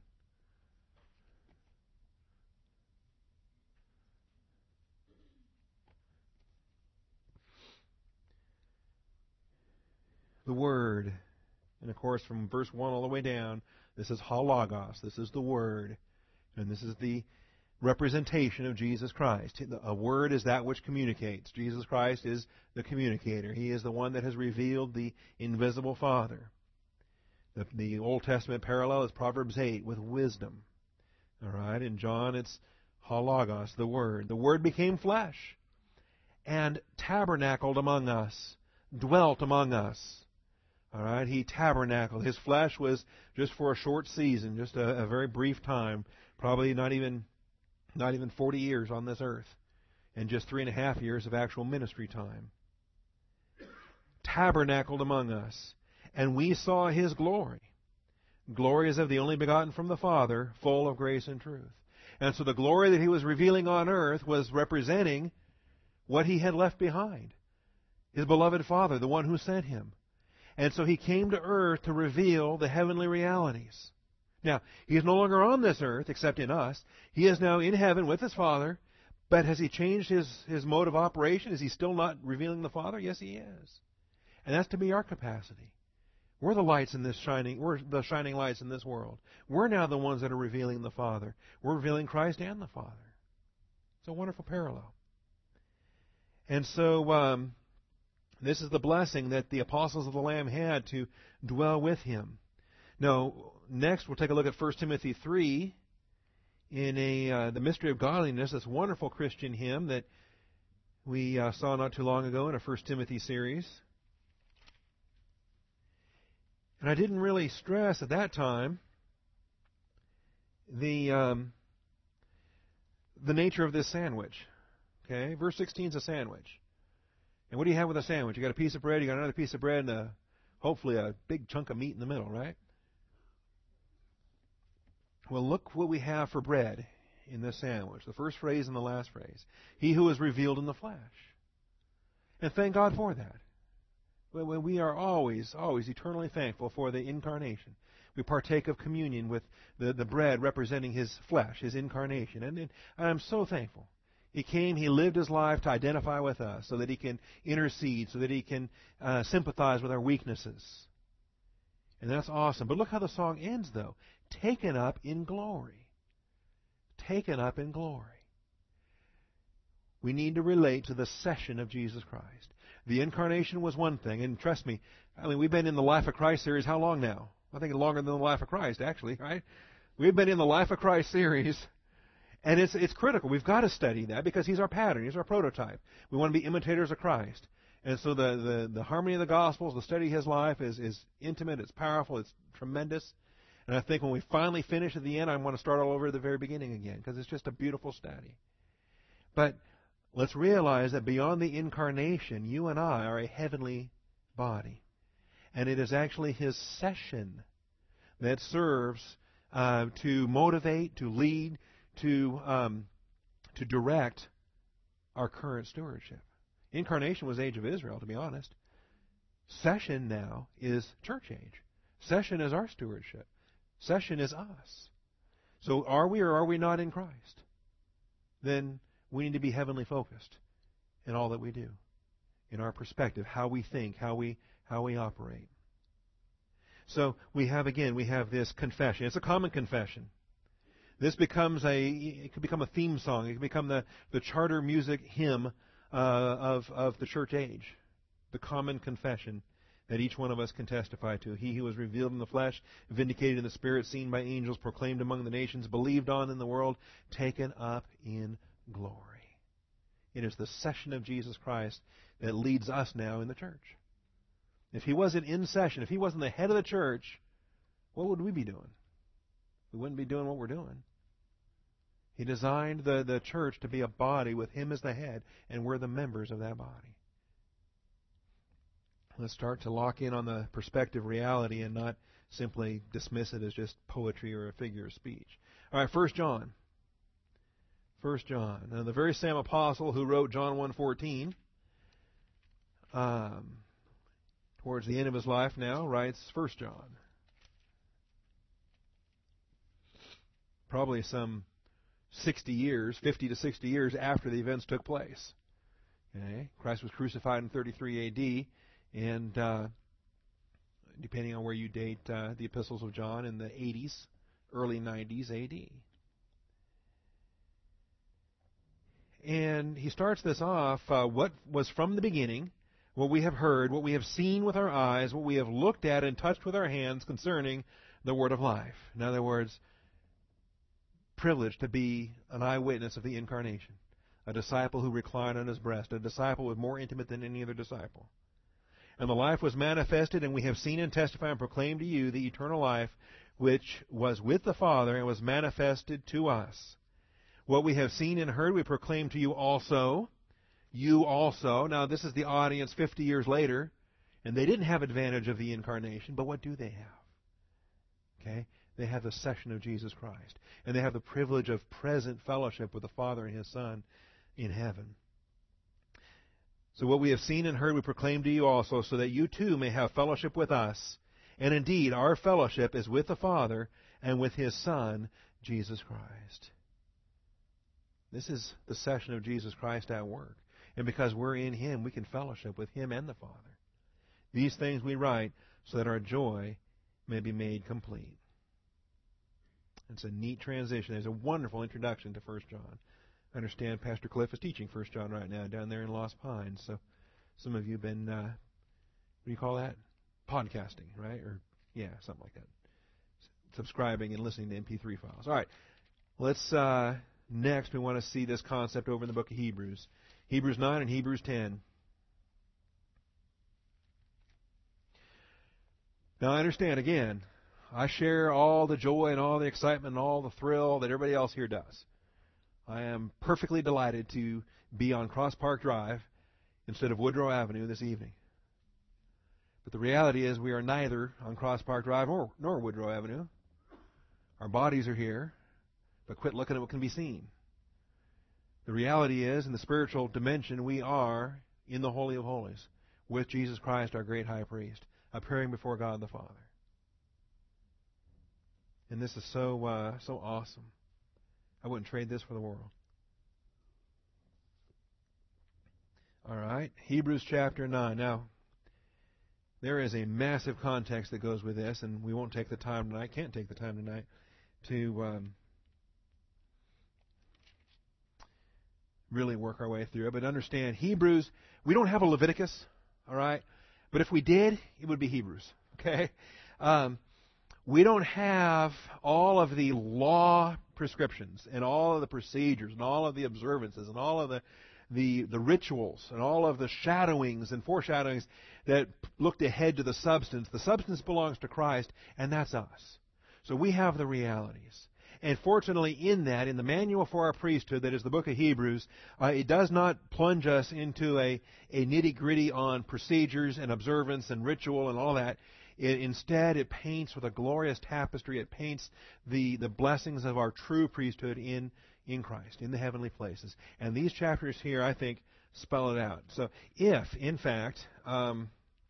The Word. And of course, from verse one all the way down, this is halagos. This is the Word. And this is the representation of Jesus Christ. A word is that which communicates. Jesus Christ is the communicator. He is the one that has revealed the invisible Father. The, the Old Testament parallel is Proverbs eight with wisdom. All right, in John it's halagos, the Word. The Word became flesh and tabernacled among us, dwelt among us. All right, He tabernacled. His flesh was just for a short season, just a, a very brief time, probably not even not even forty years on this earth, and just three and a half years of actual ministry time. Tabernacled among us, and we saw His glory. Glory is of the only begotten from the Father, full of grace and truth. And so the glory that He was revealing on earth was representing what He had left behind. His beloved Father, the one who sent Him. And so He came to earth to reveal the heavenly realities. Now, He is no longer on this earth, except in us. He is now in heaven with His Father. But has He changed His, his mode of operation? Is He still not revealing the Father? Yes, He is. And that's to be our capacity. We're the lights in this shining, we're the shining lights in this world. We're now the ones that are revealing the Father. We're revealing Christ and the Father. It's a wonderful parallel. And so, um, this is the blessing that the apostles of the Lamb had to dwell with Him. Now, next we'll take a look at First Timothy three in a uh, the mystery of godliness, this wonderful Christian hymn that we uh, saw not too long ago in a First Timothy series. And I didn't really stress at that time the um, the nature of this sandwich. Okay, verse sixteen is a sandwich. And what do you have with a sandwich? You got a piece of bread, you got another piece of bread, and a, hopefully a big chunk of meat in the middle, right? Well, look what we have for bread in this sandwich. The first phrase and the last phrase. He who is revealed in the flesh. And thank God for that. We are always, always eternally thankful for the incarnation. We partake of communion with the, the bread representing His flesh, His incarnation. And, and I'm so thankful. He came, He lived His life to identify with us so that He can intercede, so that He can uh, sympathize with our weaknesses. And that's awesome. But look how the song ends, though. Taken up in glory. Taken up in glory. We need to relate to the session of Jesus Christ. The incarnation was one thing, and trust me, I mean, we've been in the Life of Christ series how long now? I think longer than the Life of Christ, actually, right? We've been in the Life of Christ series, and it's it's critical. We've got to study that because He's our pattern. He's our prototype. We want to be imitators of Christ. And so the, the, the harmony of the Gospels, the study of His life is, is intimate, it's powerful, it's tremendous. And I think when we finally finish at the end, I want to start all over at the very beginning again because it's just a beautiful study. But let's realize that beyond the incarnation, you and I are a heavenly body. And it is actually His session that serves uh, to motivate, to lead, to um, to direct our current stewardship. Incarnation was age of Israel, to be honest. Session now is church age. Session is our stewardship. Session is us. So are we or are we not in Christ? Then we need to be heavenly focused in all that we do, in our perspective, how we think, how we how we operate. So we have, again, we have this confession. It's a common confession. This becomes a, it could become a theme song. It could become the, the charter music hymn uh, of, of the church age, the common confession that each one of us can testify to. He who was revealed in the flesh, vindicated in the spirit, seen by angels, proclaimed among the nations, believed on in the world, taken up in glory. It is the session of Jesus Christ that leads us now in the church. If he wasn't in session, if he wasn't the head of the church, what would we be doing? We wouldn't be doing what we're doing. He designed the, the church to be a body with him as the head, and we're the members of that body. Let's start to lock in on the perspective reality and not simply dismiss it as just poetry or a figure of speech. All right, First John. First John. Now, the very same apostle who wrote John one fourteen, um, towards the end of his life now, writes First John. Probably some sixty years, fifty to sixty years after the events took place. Okay? Christ was crucified in thirty-three A D, and uh, depending on where you date uh, the epistles of John, in the eighties, early nineties A D. And he starts this off, uh, what was from the beginning, what we have heard, what we have seen with our eyes, what we have looked at and touched with our hands concerning the word of life. In other words, privileged to be an eyewitness of the incarnation, a disciple who reclined on his breast, a disciple with more intimate than any other disciple. And the life was manifested, and we have seen and testified and proclaimed to you the eternal life which was with the Father and was manifested to us. What we have seen and heard we proclaim to you also. You also. Now, this is the audience fifty years later, and they didn't have advantage of the incarnation, but what do they have? Okay? They have the session of Jesus Christ, and they have the privilege of present fellowship with the Father and His Son in heaven. So what we have seen and heard we proclaim to you also, so that you too may have fellowship with us. And indeed, our fellowship is with the Father and with His Son, Jesus Christ. This is the session of Jesus Christ at work. And because we're in Him, we can fellowship with Him and the Father. These things we write so that our joy may be made complete. It's a neat transition. There's a wonderful introduction to First John. I understand Pastor Cliff is teaching First John right now down there in Lost Pines. So some of you have been, uh, what do you call that? Podcasting, right? Or, yeah, something like that. Subscribing and listening to M P three files. All right. Let's, uh, next we want to see this concept over in the book of Hebrews. Hebrews nine and Hebrews ten. Now I understand, again, I share all the joy and all the excitement and all the thrill that everybody else here does. I am perfectly delighted to be on Cross Park Drive instead of Woodrow Avenue this evening. But the reality is we are neither on Cross Park Drive nor, nor Woodrow Avenue. Our bodies are here, but quit looking at what can be seen. The reality is, in the spiritual dimension, we are in the Holy of Holies with Jesus Christ, our great high priest, appearing before God the Father. And this is so uh, so awesome. I wouldn't trade this for the world. All right, Hebrews chapter nine. Now, there is a massive context that goes with this, and we won't take the time tonight, can't take the time tonight, to um, really work our way through it. But understand, Hebrews, we don't have a Leviticus, all right? But if we did, it would be Hebrews, okay? Um, we don't have all of the law prescriptions and all of the procedures and all of the observances and all of the, the, the rituals and all of the shadowings and foreshadowings that looked ahead to the substance. The substance belongs to Christ, and that's us. So we have the realities. And fortunately in that, in the manual for our priesthood, that is the book of Hebrews, uh, it does not plunge us into a, a nitty-gritty on procedures and observance and ritual and all that. It, instead, it paints with a glorious tapestry. It paints the, the blessings of our true priesthood in, in Christ, in the heavenly places. And these chapters here, I think, spell it out. So if, in fact, um,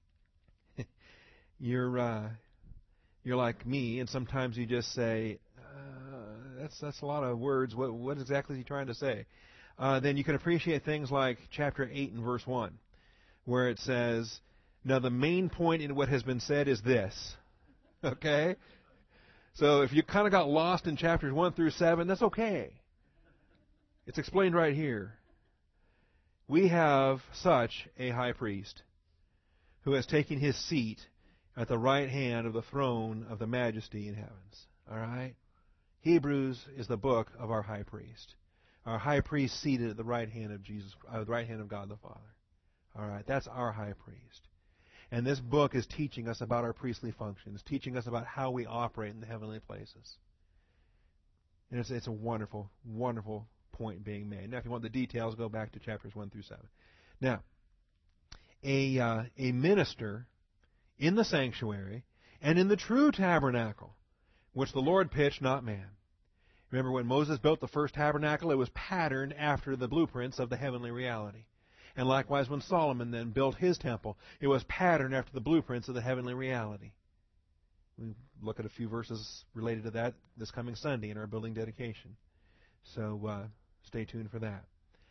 you're, uh, you're like me, and sometimes you just say, uh, that's, that's a lot of words. What, what exactly is he trying to say? Uh, then you can appreciate things like chapter eight and verse one, where it says, now the main point in what has been said is this. Okay? So if you kind of got lost in chapters one through seven, that's okay. It's explained right here. We have such a high priest who has taken his seat at the right hand of the throne of the majesty in heavens. All right? Hebrews is the book of our high priest. Our high priest seated at the right hand of Jesus, uh, the right hand of God the Father. All right? That's our high priest. And this book is teaching us about our priestly functions, teaching us about how we operate in the heavenly places. And it's, it's a wonderful, wonderful point being made. Now, if you want the details, go back to chapters one through seven. Now, a uh, a minister in the sanctuary and in the true tabernacle, which the Lord pitched, not man. Remember when Moses built the first tabernacle, it was patterned after the blueprints of the heavenly reality. And likewise, when Solomon then built his temple, it was patterned after the blueprints of the heavenly reality. We look at a few verses related to that this coming Sunday in our building dedication. So uh, stay tuned for that.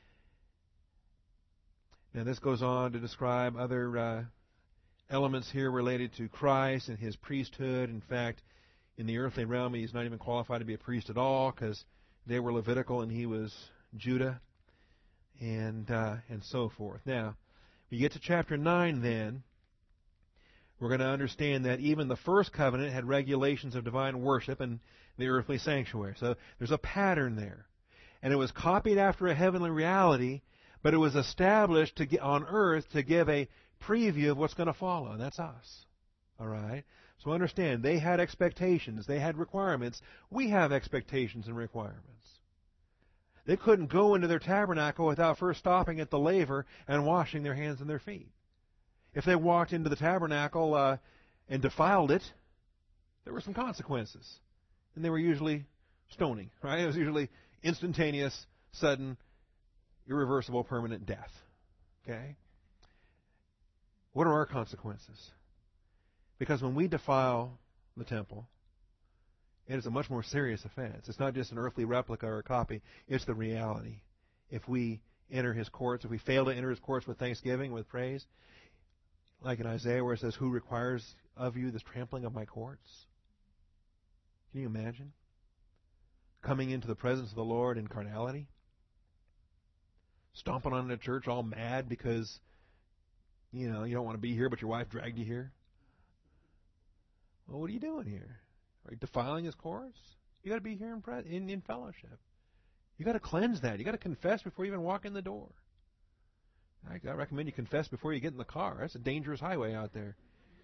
Now this goes on to describe other uh, elements here related to Christ and his priesthood. In fact, in the earthly realm, he's not even qualified to be a priest at all because they were Levitical and he was Judah, and uh, and so forth. Now, we get to chapter nine then, we're going to understand that even the first covenant had regulations of divine worship in the earthly sanctuary. So there's a pattern there. And it was copied after a heavenly reality, but it was established to get on earth to give a preview of what's going to follow, and that's us. All right? So understand, they had expectations, they had requirements. We have expectations and requirements. They couldn't go into their tabernacle without first stopping at the laver and washing their hands and their feet. If they walked into the tabernacle uh, and defiled it, there were some consequences. And they were usually stoning, right? It was usually instantaneous, sudden, irreversible, permanent death. Okay? What are our consequences? Because when we defile the temple, it is a much more serious offense. It's not just an earthly replica or a copy. It's the reality. If we enter his courts, if we fail to enter his courts with thanksgiving, with praise, like in Isaiah where it says, who requires of you this trampling of my courts? Can you imagine? Coming into the presence of the Lord in carnality? Stomping on a church all mad because, you know, you don't want to be here, but your wife dragged you here? Well, what are you doing here? Are you defiling his courts? You got to be here in, pre- in in fellowship. You got to cleanse that. You got to confess before you even walk in the door. I, I recommend you confess before you get in the car. That's a dangerous highway out there.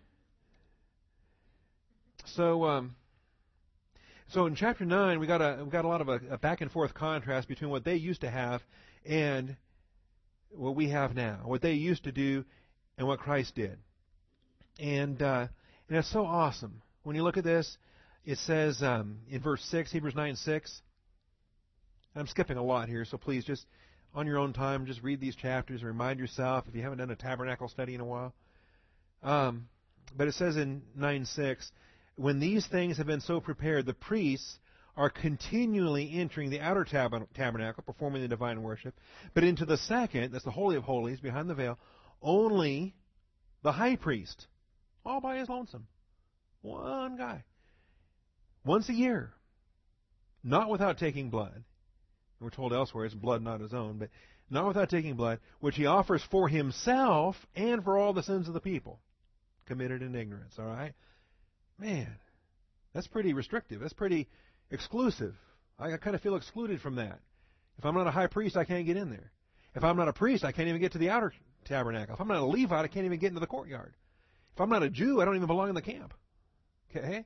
So, um, so in chapter nine, we got a we got a lot of a, a back and forth contrast between what they used to have and what we have now. What they used to do and what Christ did. And uh, and it's so awesome when you look at this. It says um, in verse six, Hebrews nine six. I'm skipping a lot here, so please just on your own time, just read these chapters and remind yourself if you haven't done a tabernacle study in a while. Um, but it says in nine six, when these things have been so prepared, the priests are continually entering the outer tab- tabernacle, performing the divine worship. But into the second, that's the Holy of Holies, behind the veil, only the high priest, all by his lonesome. One guy. Once a year. Not without taking blood. We're told elsewhere it's blood not his own, but not without taking blood, which he offers for himself and for all the sins of the people committed in ignorance. All right? Man, that's pretty restrictive. That's pretty exclusive. I kind of feel excluded from that. If I'm not a high priest, I can't get in there. If I'm not a priest, I can't even get to the outer tabernacle. If I'm not a Levite, I can't even get into the courtyard. If I'm not a Jew, I don't even belong in the camp. Okay?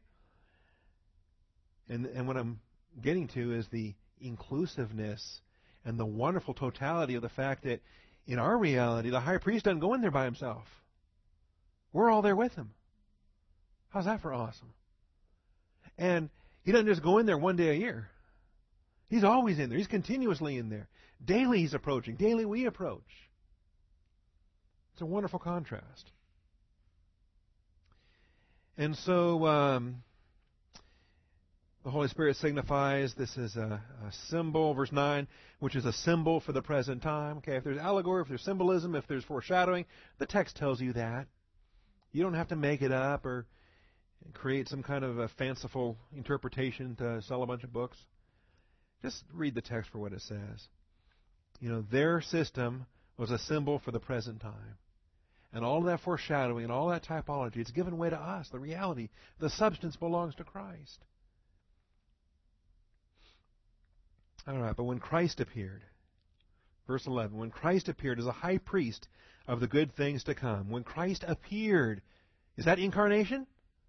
And and what I'm getting to is the inclusiveness and the wonderful totality of the fact that in our reality, the high priest doesn't go in there by himself. We're all there with him. How's that for awesome? And he doesn't just go in there one day a year. He's always in there. He's continuously in there. Daily he's approaching. Daily we approach. It's a wonderful contrast. And so um, the Holy Spirit signifies this is a, a symbol, verse nine, which is a symbol for the present time. Okay, if there's allegory, if there's symbolism, if there's foreshadowing, the text tells you that. You don't have to make it up or and create some kind of a fanciful interpretation to sell a bunch of books. Just read the text for what it says. You know, their system was a symbol for the present time. And all of that foreshadowing and all that typology, it's given way to us. The reality, the substance belongs to Christ. All right, but when Christ appeared, verse eleven, when Christ appeared as a high priest of the good things to come, when Christ appeared, is that incarnation?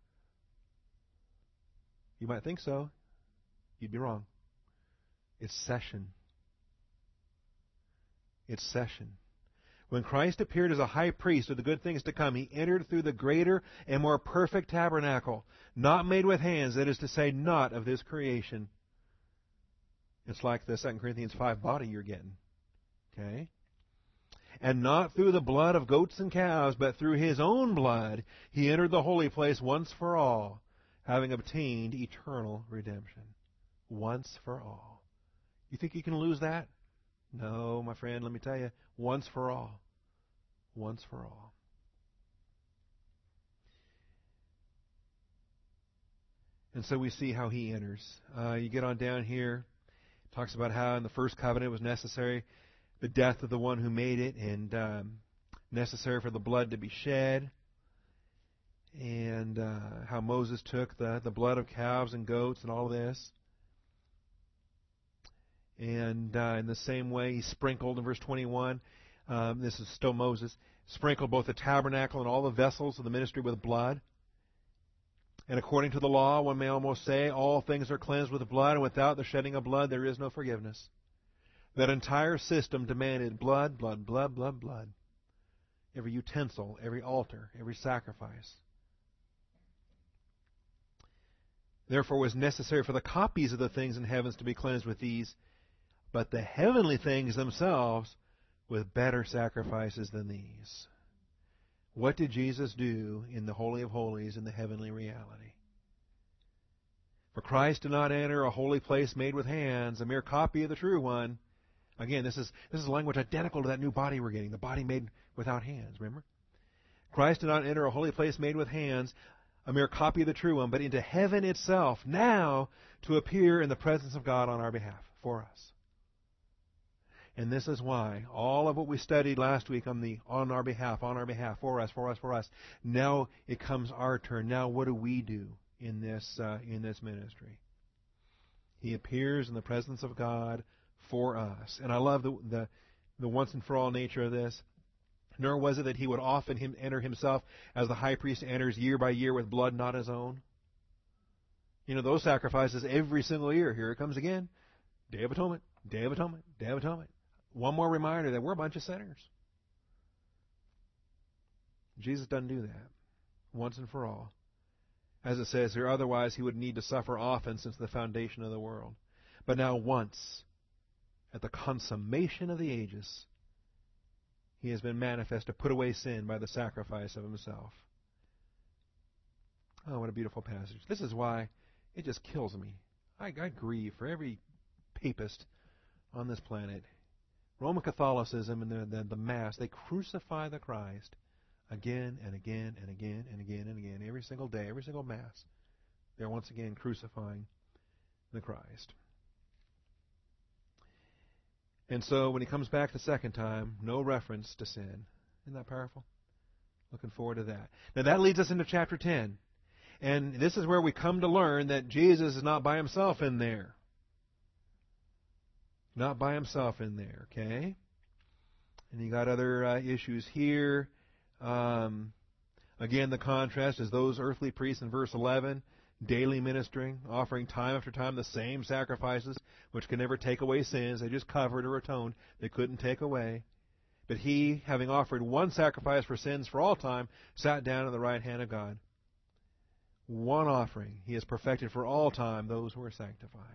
You might think so. You'd be wrong. It's session. It's session. When Christ appeared as a high priest of the good things to come, he entered through the greater and more perfect tabernacle, not made with hands, that is to say, not of this creation. It's like the Second Corinthians five body you're getting. Okay? And not through the blood of goats and calves, but through his own blood, he entered the holy place once for all, having obtained eternal redemption. Once for all. You think you can lose that? No, my friend, let me tell you, once for all. Once for all. And so we see how he enters. Uh, you get on down here, it talks about how in the first covenant it was necessary the death of the one who made it, and um, necessary for the blood to be shed, and uh, how Moses took the, the blood of calves and goats and all of this. And uh, in the same way, he sprinkled, in verse twenty-one, um, this is still Moses, sprinkled both the tabernacle and all the vessels of the ministry with blood. And according to the law, one may almost say, all things are cleansed with blood, and without the shedding of blood there is no forgiveness. That entire system demanded blood, blood, blood, blood, blood. Every utensil, every altar, every sacrifice. Therefore it was necessary for the copies of the things in heavens to be cleansed with these, but the heavenly things themselves with better sacrifices than these. What did Jesus do in the Holy of Holies in the heavenly reality? For Christ did not enter a holy place made with hands, a mere copy of the true one. Again, this is this is language identical to that new body we're getting, the body made without hands, remember? Christ did not enter a holy place made with hands, a mere copy of the true one, but into heaven itself, now to appear in the presence of God on our behalf, for us. And this is why all of what we studied last week on the on our behalf, on our behalf, for us, for us, for us, now it comes our turn. Now what do we do in this uh, in this ministry? He appears in the presence of God for us. And I love the, the the once and for all nature of this. Nor was it that he would often him enter himself as the high priest enters year by year with blood not his own. You know, those sacrifices every single year. Here it comes again. Day of Atonement, Day of Atonement, Day of Atonement. One more reminder that we're a bunch of sinners. Jesus doesn't do that. Once and for all. As it says here, otherwise he would need to suffer often since the foundation of the world. But now once, at the consummation of the ages, he has been manifest to put away sin by the sacrifice of himself. Oh, what a beautiful passage. This is why it just kills me. I, I grieve for every papist on this planet. Roman Catholicism and the, the, the Mass, they crucify the Christ again and again and again and again and again. Every single day, every single Mass, they're once again crucifying the Christ. And so when he comes back the second time, no reference to sin. Isn't that powerful? Looking forward to that. Now that leads us into chapter ten. And this is where we come to learn that Jesus is not by himself in there. Not by himself in there, okay? And you got other uh, issues here. Um, again, the contrast is those earthly priests in verse eleven, daily ministering, offering time after time the same sacrifices, which can never take away sins. They just covered or atoned. They couldn't take away. But he, having offered one sacrifice for sins for all time, sat down at the right hand of God. One offering. He has perfected for all time those who are sanctified.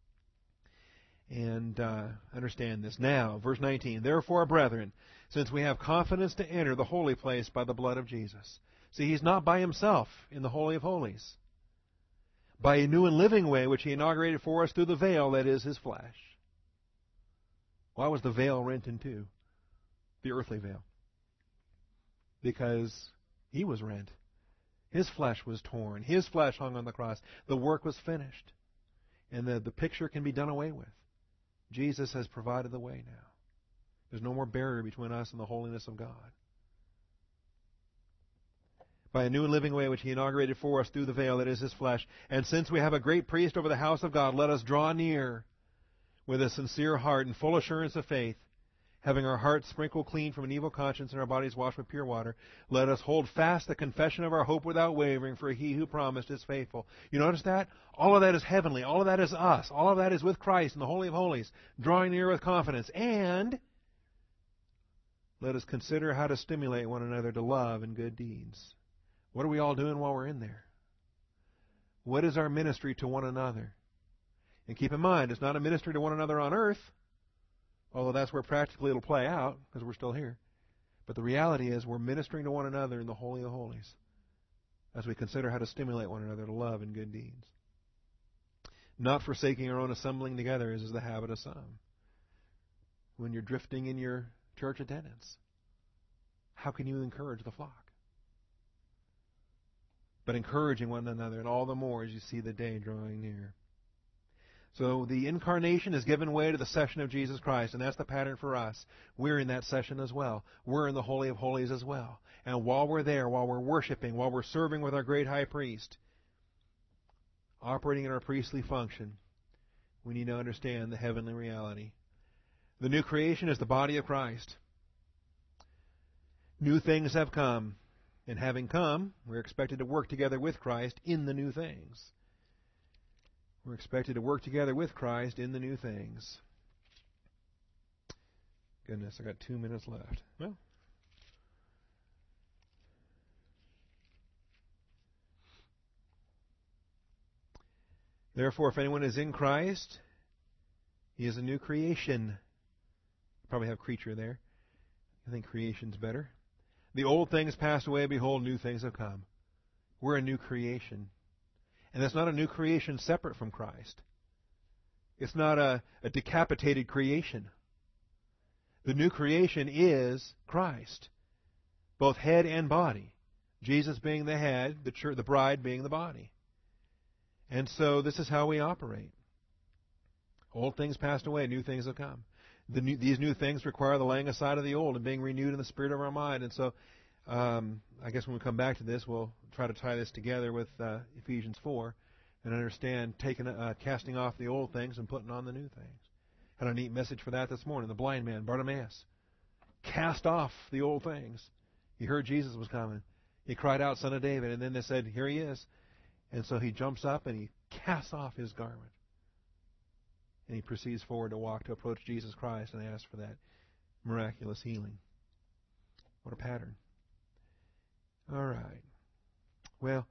And uh, understand this. Now, verse nineteen, therefore, brethren, since we have confidence to enter the holy place by the blood of Jesus. See, he's not by himself in the Holy of Holies. By a new and living way which he inaugurated for us through the veil, that is, his flesh. Why was the veil rent in two? The earthly veil. Because he was rent. His flesh was torn. His flesh hung on the cross. The work was finished. And the, the picture can be done away with. Jesus has provided the way now. There's no more barrier between us and the holiness of God. By a new and living way which He inaugurated for us through the veil that is His flesh. And since we have a great priest over the house of God, let us draw near with a sincere heart and full assurance of faith, having our hearts sprinkled clean from an evil conscience and our bodies washed with pure water. Let us hold fast the confession of our hope without wavering, for He who promised is faithful. You notice that? All of that is heavenly. All of that is us. All of that is with Christ in the Holy of Holies, drawing near with confidence. And let us consider how to stimulate one another to love and good deeds. What are we all doing while we're in there? What is our ministry to one another? And keep in mind, it's not a ministry to one another on earth, although that's where practically it'll play out, because we're still here. But the reality is we're ministering to one another in the Holy of Holies as we consider how to stimulate one another to love and good deeds. Not forsaking our own assembling together, as is the habit of some. When you're drifting in your church attendance, how can you encourage the flock? But encouraging one another, and all the more as you see the day drawing near. So the incarnation has given way to the session of Jesus Christ, and that's the pattern for us. We're in that session as well. We're in the Holy of Holies as well. And while we're there, while we're worshiping, while we're serving with our great high priest, operating in our priestly function, we need to understand the heavenly reality. The new creation is the body of Christ. New things have come. And having come, we're expected to work together with Christ in the new things. We're expected to work together with Christ in the new things. Goodness, I got two minutes left. Well, therefore, if anyone is in Christ, he is a new creation. Probably have creature there. I think creation's better. The old things passed away, behold, new things have come. We're a new creation. And that's not a new creation separate from Christ. It's not a, a decapitated creation. The new creation is Christ, both head and body. Jesus being the head, the church, the bride being the body. And so this is how we operate. Old things passed away, new things have come. The new, these new things require the laying aside of the old and being renewed in the spirit of our mind. And so um, I guess when we come back to this, we'll try to tie this together with uh, Ephesians four and understand taking, uh, casting off the old things and putting on the new things. Had a neat message for that this morning. The blind man, Bartimaeus, cast off the old things. He heard Jesus was coming. He cried out, Son of David. And then they said, here he is. And so he jumps up and he casts off his garment. And he proceeds forward to walk to approach Jesus Christ and ask for that miraculous healing. What a pattern. All right. Well,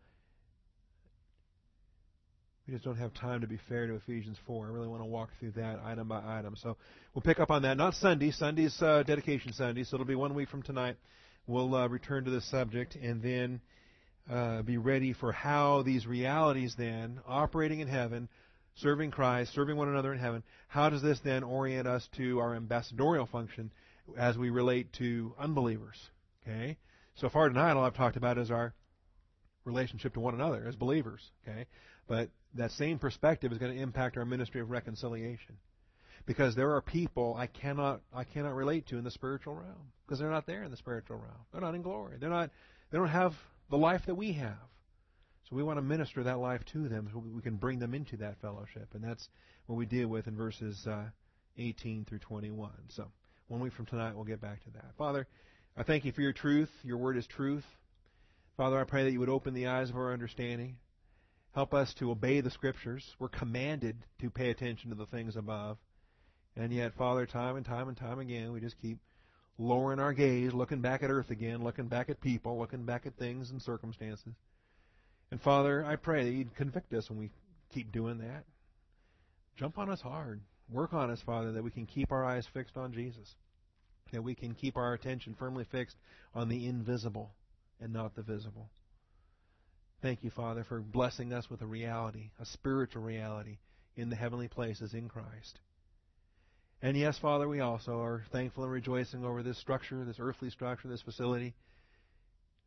we just don't have time to be fair to Ephesians four. I really want to walk through that item by item. So we'll pick up on that. Not Sunday. Sunday's uh, Dedication Sunday, so it'll be one week from tonight. We'll uh, return to this subject and then uh, be ready for how these realities then, operating in heaven, serving Christ, serving one another in heaven, how does this then orient us to our ambassadorial function as we relate to unbelievers? Okay? So far tonight, all I've talked about is our relationship to one another as believers. Okay? But that same perspective is going to impact our ministry of reconciliation. Because there are people I cannot I cannot relate to in the spiritual realm. Because they're not there in the spiritual realm. They're not in glory. They're not they don't have the life that we have. So we want to minister that life to them so we can bring them into that fellowship. And that's what we deal with in verses uh, eighteen through twenty-one. So one week from tonight, we'll get back to that. Father, I thank you for your truth. Your word is truth. Father, I pray that you would open the eyes of our understanding. Help us to obey the Scriptures. We're commanded to pay attention to the things above. And yet, Father, time and time and time again, we just keep lowering our gaze, looking back at earth again, looking back at people, looking back at things and circumstances. And Father, I pray that you'd convict us when we keep doing that. Jump on us hard. Work on us, Father, that we can keep our eyes fixed on Jesus. That we can keep our attention firmly fixed on the invisible and not the visible. Thank you, Father, for blessing us with a reality, a spiritual reality in the heavenly places in Christ. And yes, Father, we also are thankful and rejoicing over this structure, this earthly structure, this facility.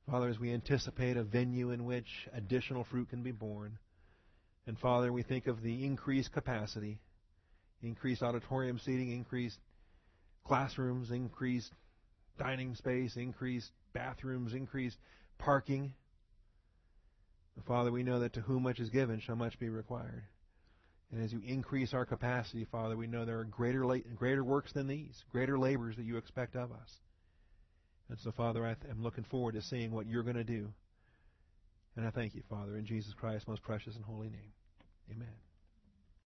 Father, as we anticipate a venue in which additional fruit can be born, and Father, we think of the increased capacity, increased auditorium seating, increased classrooms, increased dining space, increased bathrooms, increased parking. Father, we know that to whom much is given shall much be required. And as you increase our capacity, Father, we know there are greater la- greater works than these, greater labors that you expect of us. And so, Father, I th- am looking forward to seeing what you're going to do. And I thank you, Father, in Jesus Christ's most precious and holy name. Amen.